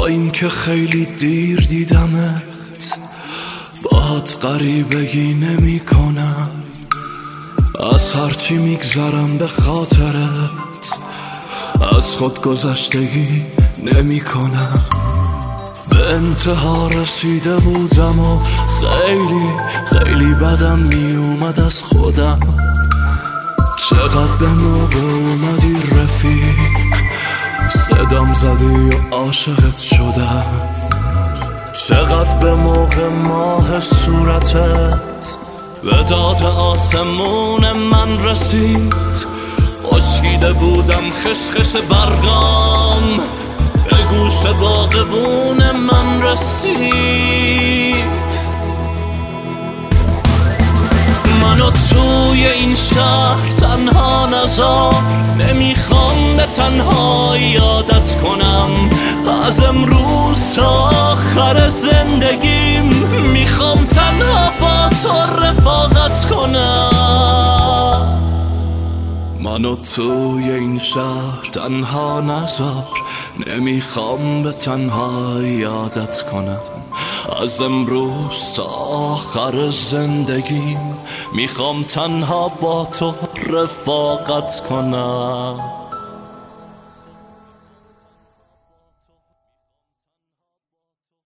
این که خیلی دیر دیدمت، باهات غریبگی نمی کنم. از هرچی میگذرم به خاطرت، از خود گذشتگی نمی کنم. به انتها رسیده بودم و خیلی بدم می اومد از خودم. چقدر به موقع اومدی رفیق، صدام زدی و عاشقت شدم. چقدر به موقع ماه صورتت به داد آسمون من رسید. خشکیده بودم خشخش برگام، به گوش باغبون من رسید. منو توی این شهر تنها نذار، نمیخوام به تنها یادت کنم. از امروز تا آخر زندگیم میخوام تنها با تو رفاقت کنم. منو توی این شهر تنها نذار، نمیخوام به تنها یادت کنم. از امروز تا آخر زندگیم میخوام تنها با تو رفاقت کنم.